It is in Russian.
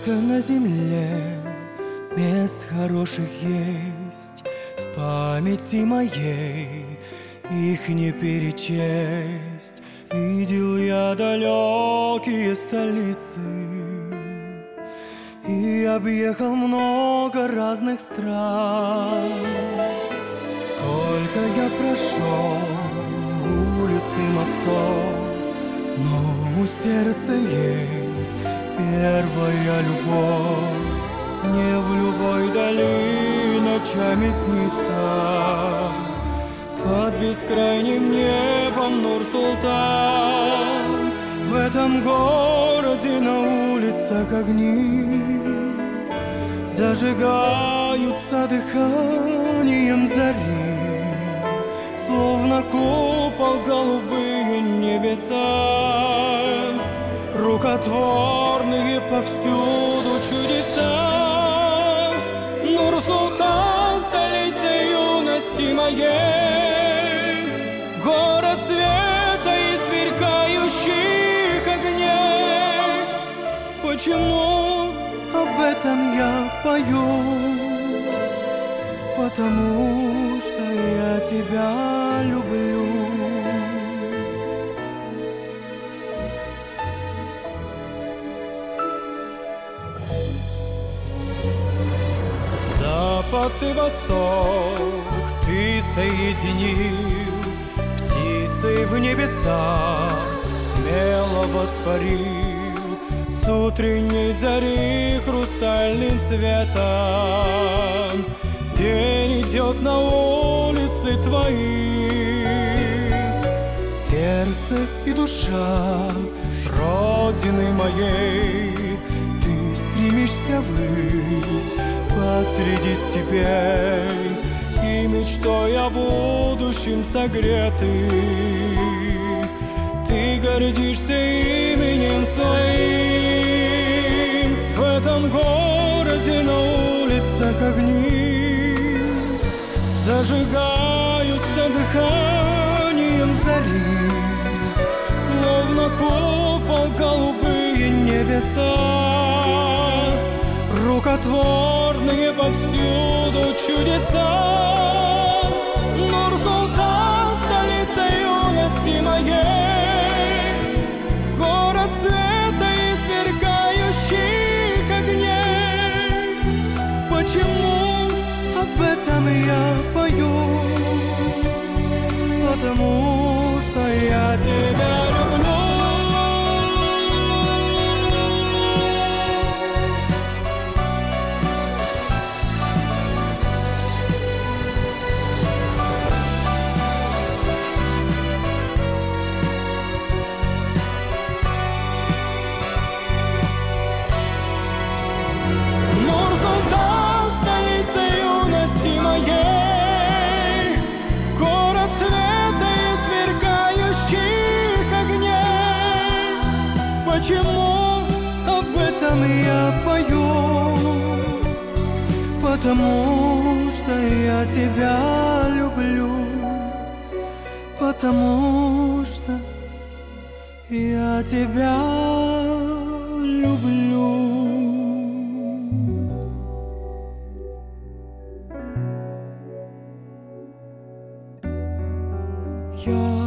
Сколько на земле мест хороших есть, в памяти моей их не перечесть. Видел я далекие столицы и объехал много разных стран. Сколько я прошел улиц и мостов, но у сердца есть первая любовь. Мне в любой дали ночами снится под бескрайним небом Нур-Султан. В этом городе на улицах огни зажигаются дыханием зари, словно купол голубые небеса, рукотворные повсюду чудеса. Нур-Султан, столица юности моей, город света и сверкающих огней. Почему об этом я пою? Потому что я тебя люблю. Запад и восток ты соединил, птицей в небеса смело воспарил, с утренней зари хрустальным цветом день идет на улицы твои. Сердце и душа родины моей, ты стремишься ввысь посреди степей, и мечтой о будущем согретый ты гордишься именем своим. В этом городе на улицах огни зажигаются дыханием зари, словно купол голубые небеса, рукотворные повсюду чудеса. Нур-Султан, столица юности моей, город света и сверкающих огней. Почему об этом я пою? Потому что я тебя люблю. Город света и сверкающих огней. Почему об этом я пою? Потому что я тебя люблю. Потому что я тебя люблю. Я